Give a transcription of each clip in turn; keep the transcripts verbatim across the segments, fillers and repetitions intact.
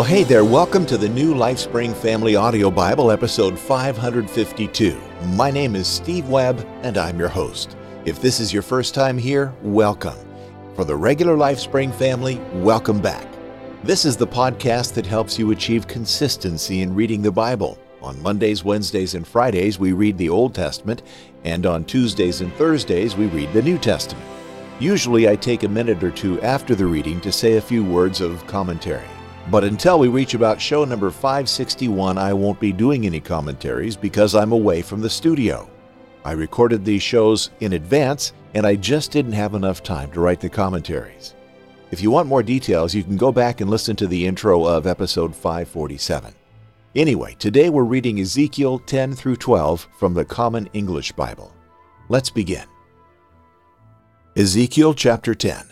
Well, hey there, welcome to the New LifeSpring Family Audio Bible, episode five fifty-two. My name is Steve Webb, and I'm your host. If this is your first time here, welcome. For the regular LifeSpring family, welcome back. This is the podcast that helps you achieve consistency in reading the Bible. On Mondays, Wednesdays, and Fridays, we read the Old Testament, and on Tuesdays and Thursdays, we read the New Testament. Usually, I take a minute or two after the reading to say a few words of commentary. But until we reach about show number five sixty-one, I won't be doing any commentaries because I'm away from the studio. I recorded these shows in advance, and I just didn't have enough time to write the commentaries. If you want more details, you can go back and listen to the intro of episode five forty-seven. Anyway, today we're reading Ezekiel ten through twelve from the Common English Bible. Let's begin. Ezekiel chapter ten.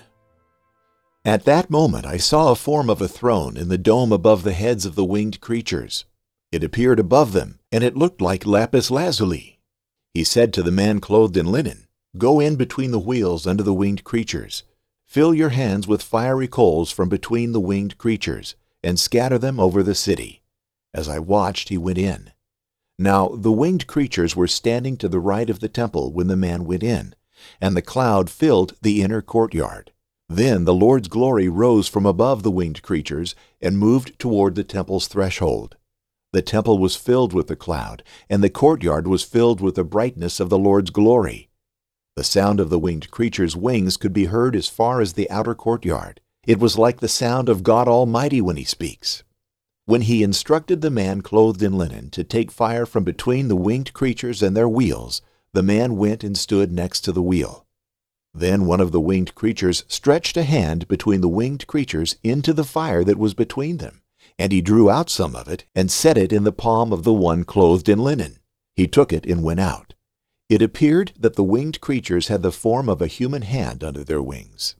At that moment I saw a form of a throne in the dome above the heads of the winged creatures. It appeared above them, and it looked like lapis lazuli. He said to the man clothed in linen, "Go in between the wheels under the winged creatures. Fill your hands with fiery coals from between the winged creatures, and scatter them over the city." As I watched, he went in. Now the winged creatures were standing to the right of the temple when the man went in, and the cloud filled the inner courtyard. Then the Lord's glory rose from above the winged creatures and moved toward the temple's threshold. The temple was filled with the cloud, and the courtyard was filled with the brightness of the Lord's glory. The sound of the winged creatures' wings could be heard as far as the outer courtyard. It was like the sound of God Almighty when He speaks. When He instructed the man clothed in linen to take fire from between the winged creatures and their wheels, the man went and stood next to the wheel. Then one of the winged creatures stretched a hand between the winged creatures into the fire that was between them, and he drew out some of it and set it in the palm of the one clothed in linen. He took it and went out. It appeared that the winged creatures had the form of a human hand under their wings.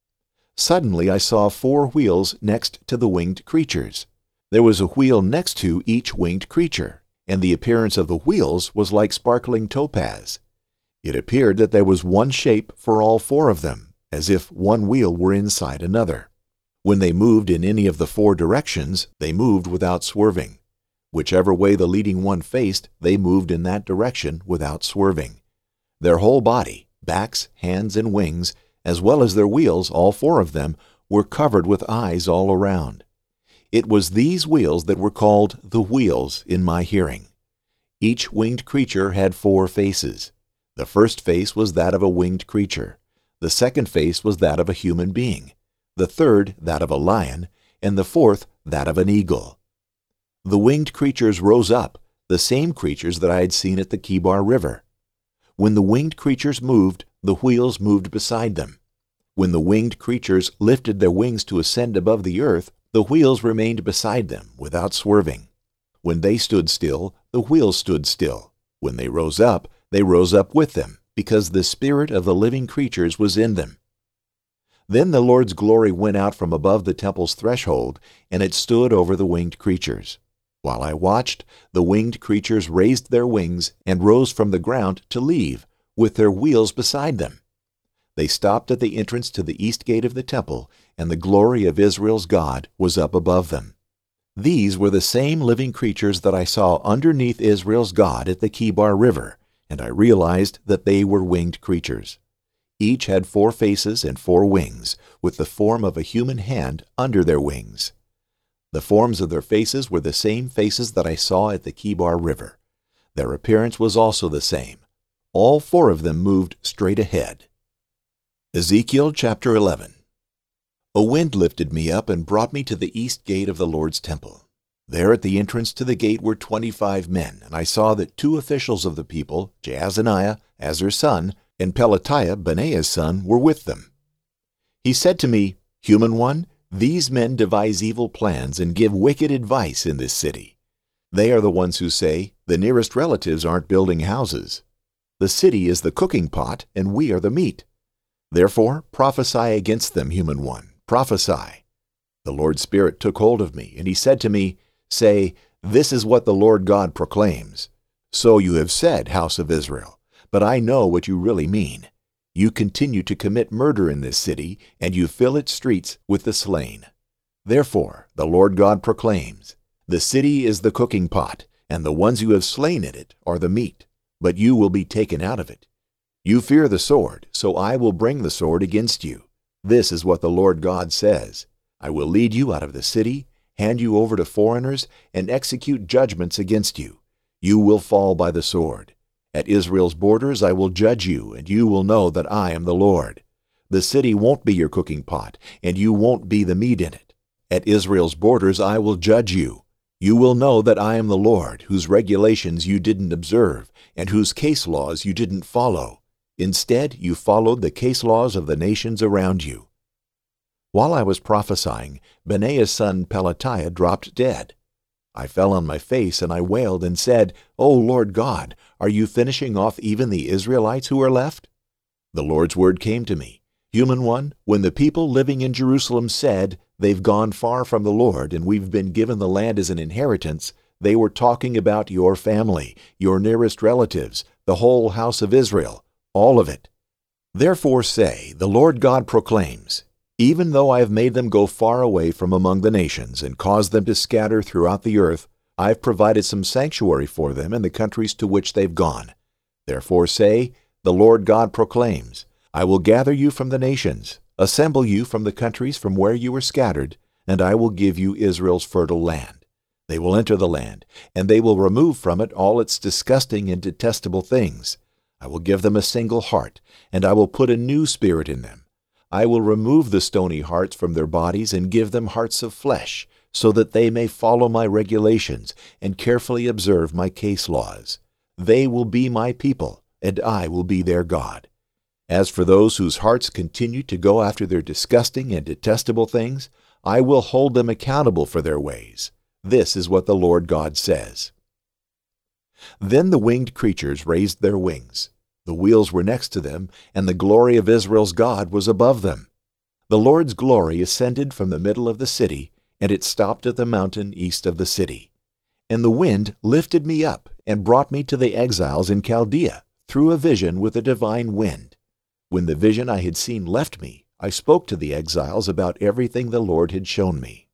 Suddenly I saw four wheels next to the winged creatures. There was a wheel next to each winged creature, and the appearance of the wheels was like sparkling topaz. It appeared that there was one shape for all four of them, as if one wheel were inside another. When they moved in any of the four directions, they moved without swerving. Whichever way the leading one faced, they moved in that direction without swerving. Their whole body, backs, hands, and wings, as well as their wheels, all four of them, were covered with eyes all around. It was these wheels that were called the wheels in my hearing. Each winged creature had four faces. The first face was that of a winged creature. The second face was that of a human being. The third, that of a lion. And the fourth, that of an eagle. The winged creatures rose up, the same creatures that I had seen at the Kebar River. When the winged creatures moved, the wheels moved beside them. When the winged creatures lifted their wings to ascend above the earth, the wheels remained beside them without swerving. When they stood still, the wheels stood still. When they rose up, they rose up with them, because the spirit of the living creatures was in them. Then the Lord's glory went out from above the temple's threshold, and it stood over the winged creatures. While I watched, the winged creatures raised their wings and rose from the ground to leave, with their wheels beside them. They stopped at the entrance to the east gate of the temple, and the glory of Israel's God was up above them. These were the same living creatures that I saw underneath Israel's God at the Kebar River, and I realized that they were winged creatures. Each had four faces and four wings, with the form of a human hand under their wings. The forms of their faces were the same faces that I saw at the Kebar River. Their appearance was also the same. All four of them moved straight ahead. Ezekiel chapter eleven. A wind lifted me up and brought me to the east gate of the Lord's temple. There at the entrance to the gate were twenty-five men, and I saw that two officials of the people, Jaazaniah, Azar's son, and Pelatiah, Benaiah's son, were with them. He said to me, "Human one, these men devise evil plans and give wicked advice in this city. They are the ones who say, 'The nearest relatives aren't building houses. The city is the cooking pot, and we are the meat.' Therefore prophesy against them, human one, prophesy." The Lord's Spirit took hold of me, and He said to me, "Say, 'This is what the Lord God proclaims. So you have said, house of Israel, but I know what you really mean. You continue to commit murder in this city, and you fill its streets with the slain. Therefore the Lord God proclaims, the city is the cooking pot, and the ones you have slain in it are the meat, but you will be taken out of it. You fear the sword, so I will bring the sword against you. This is what the Lord God says. I will lead you out of the city, hand you over to foreigners, and execute judgments against you. You will fall by the sword. At Israel's borders I will judge you, and you will know that I am the Lord. The city won't be your cooking pot, and you won't be the meat in it. At Israel's borders I will judge you. You will know that I am the Lord, whose regulations you didn't observe, and whose case laws you didn't follow. Instead, you followed the case laws of the nations around you. While I was prophesying, Benaiah's son Pelatiah dropped dead. I fell on my face and I wailed and said, O Lord God, are you finishing off even the Israelites who are left? The Lord's word came to me. Human one, when the people living in Jerusalem said, they've gone far from the Lord and we've been given the land as an inheritance, they were talking about your family, your nearest relatives, the whole house of Israel, all of it. Therefore say, the Lord God proclaims, even though I have made them go far away from among the nations and caused them to scatter throughout the earth, I've provided some sanctuary for them in the countries to which they've gone. Therefore say, the Lord God proclaims, I will gather you from the nations, assemble you from the countries from where you were scattered, and I will give you Israel's fertile land. They will enter the land, and they will remove from it all its disgusting and detestable things. I will give them a single heart, and I will put a new spirit in them. I will remove the stony hearts from their bodies and give them hearts of flesh, so that they may follow my regulations and carefully observe my case laws. They will be my people, and I will be their God. As for those whose hearts continue to go after their disgusting and detestable things, I will hold them accountable for their ways. This is what the Lord God says. Then the winged creatures raised their wings. The wheels were next to them, and the glory of Israel's God was above them. The Lord's glory ascended from the middle of the city, and it stopped at the mountain east of the city. And the wind lifted me up and brought me to the exiles in Chaldea through a vision with a divine wind. When the vision I had seen left me, I spoke to the exiles about everything the Lord had shown me.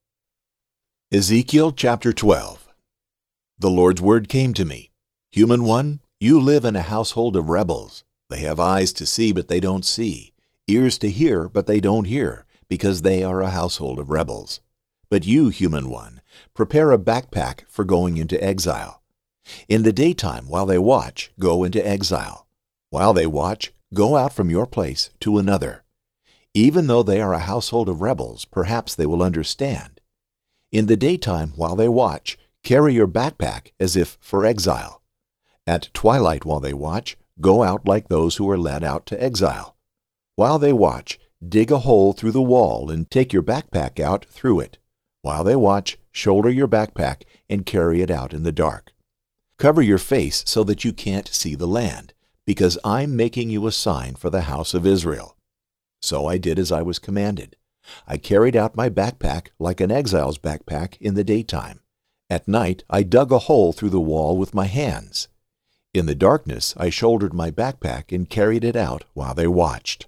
Ezekiel chapter twelve. The Lord's word came to me. Human one, you live in a household of rebels. They have eyes to see, but they don't see, ears to hear, but they don't hear, because they are a household of rebels. But you, human one, prepare a backpack for going into exile. In the daytime, while they watch, go into exile. While they watch, go out from your place to another. Even though they are a household of rebels, perhaps they will understand. In the daytime, while they watch, carry your backpack as if for exile. At twilight while they watch, go out like those who are led out to exile. While they watch, dig a hole through the wall and take your backpack out through it. While they watch, shoulder your backpack and carry it out in the dark. Cover your face so that you can't see the land, because I'm making you a sign for the house of Israel. So I did as I was commanded. I carried out my backpack like an exile's backpack in the daytime. At night I dug a hole through the wall with my hands. In the darkness I shouldered my backpack and carried it out while they watched.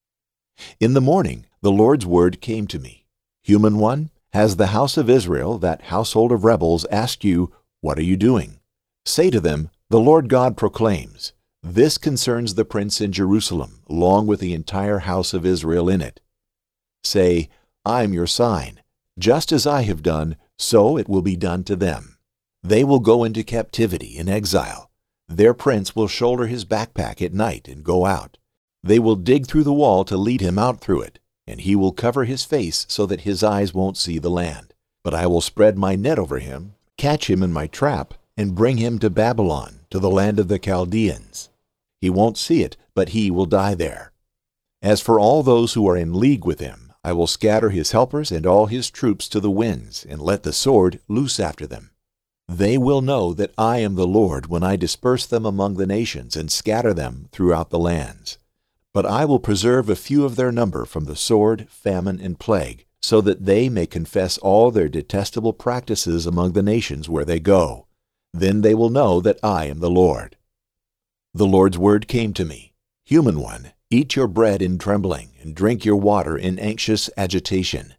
In the morning the Lord's word came to me. Human one, has the house of Israel, that household of rebels, asked you, what are you doing? Say to them, the Lord God proclaims, this concerns the prince in Jerusalem, along with the entire house of Israel in it. Say, I'm your sign. Just as I have done, so it will be done to them. They will go into captivity in exile. Their prince will shoulder his backpack at night and go out. They will dig through the wall to lead him out through it, and he will cover his face so that his eyes won't see the land. But I will spread my net over him, catch him in my trap, and bring him to Babylon, to the land of the Chaldeans. He won't see it, but he will die there. As for all those who are in league with him, I will scatter his helpers and all his troops to the winds, and let the sword loose after them. They will know that I am the Lord when I disperse them among the nations and scatter them throughout the lands. But I will preserve a few of their number from the sword, famine, and plague, so that they may confess all their detestable practices among the nations where they go. Then they will know that I am the Lord. The Lord's word came to me. Human one, eat your bread in trembling, and drink your water in anxious agitation.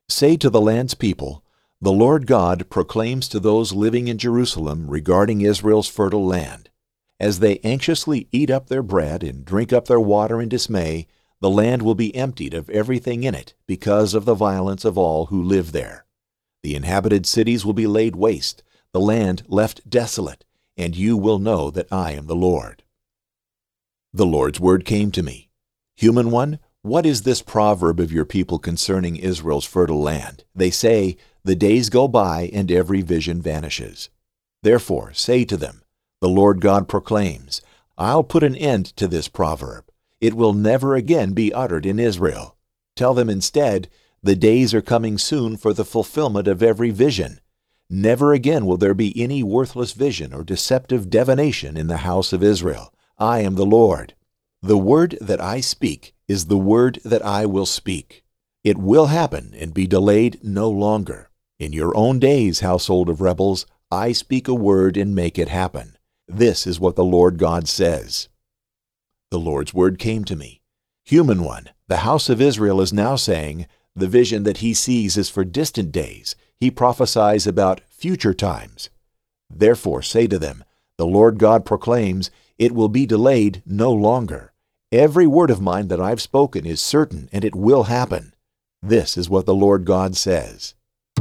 Say to the land's people, the Lord God proclaims to those living in Jerusalem regarding Israel's fertile land. As they anxiously eat up their bread and drink up their water in dismay, the land will be emptied of everything in it because of the violence of all who live there. The inhabited cities will be laid waste, the land left desolate, and you will know that I am the Lord. The Lord's word came to me. Human one, what is this proverb of your people concerning Israel's fertile land? They say, the days go by and every vision vanishes. Therefore say to them, the Lord God proclaims, I'll put an end to this proverb. It will never again be uttered in Israel. Tell them instead, the days are coming soon for the fulfillment of every vision. Never again will there be any worthless vision or deceptive divination in the house of Israel. I am the Lord. The word that I speak is the word that I will speak. It will happen and be delayed no longer. In your own days, household of rebels, I speak a word and make it happen. This is what the Lord God says. The Lord's word came to me. Human one, the house of Israel is now saying, the vision that he sees is for distant days. He prophesies about future times. Therefore say to them, the Lord God proclaims, it will be delayed no longer. Every word of mine that I've spoken is certain, and it will happen. This is what the Lord God says.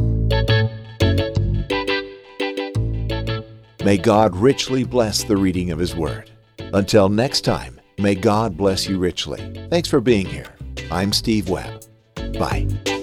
May God richly bless the reading of His Word. Until next time, may God bless you richly. Thanks for being here. I'm Steve Webb. Bye.